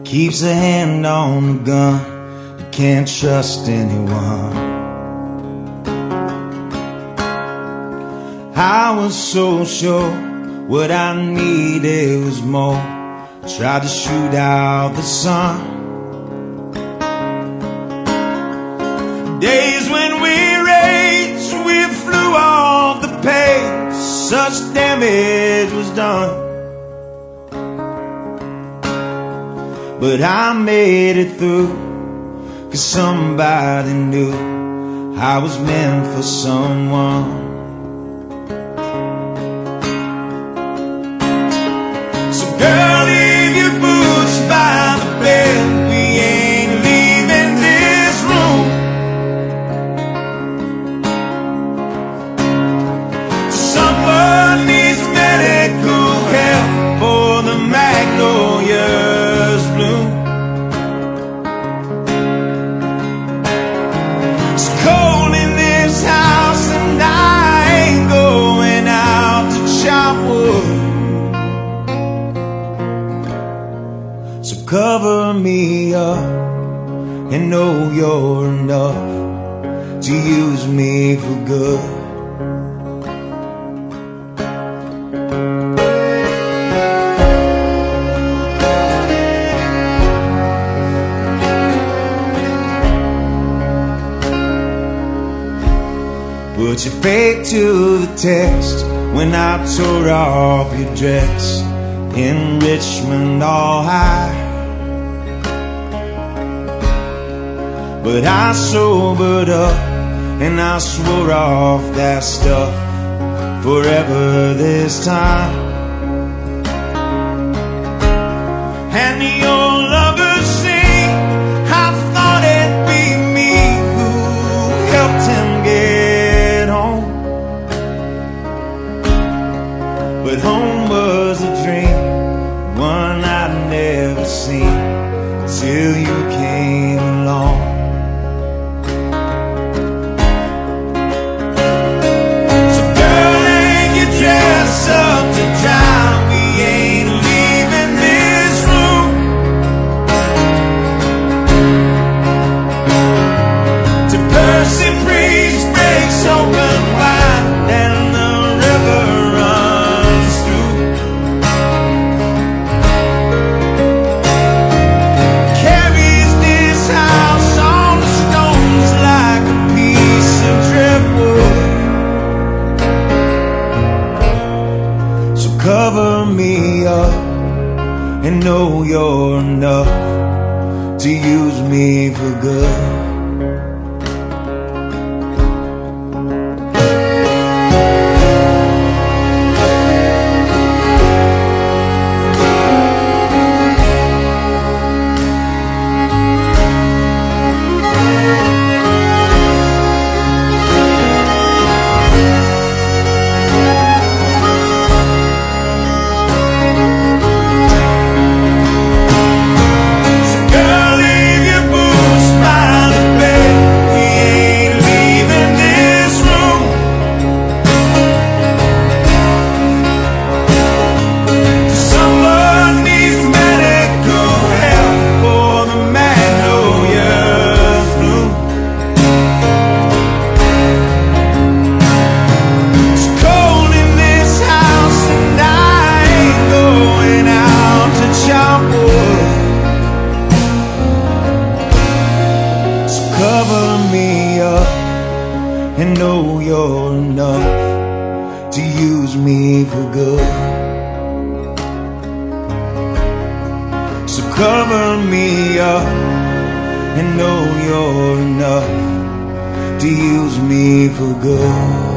keeps a hand on the gun. You can't trust anyone. I was so sure what I needed was more. Tried to shoot out the sun. Days when we raged, we flew off the page. Such damage was done. But I made it through, 'cause somebody knew I was meant for someone. So girl, leave your boots by the bed. We ain't leaving this room. Someone needs medical help for the magnolias bloom. It's cold in this house and I ain't going out to chop wood. So cover me up and know you're enough to use me for good. Put your fate to the test when I tore off your dress in Richmond all high. But I sobered up and I swore off that stuff forever this time. And your lovers sing, I thought it'd be me who helped him get home. But home was a dream, one I'd never seen till you came along. Up to drown, we ain't leaving this room. To Percy Priest breaks open wide and the river runs through. Carries this house on the stones like a piece of driftwood. Cover me up and know you're enough to use me for good. Cover me up and know you're enough to use me for good. So cover me up and know you're enough to use me for good.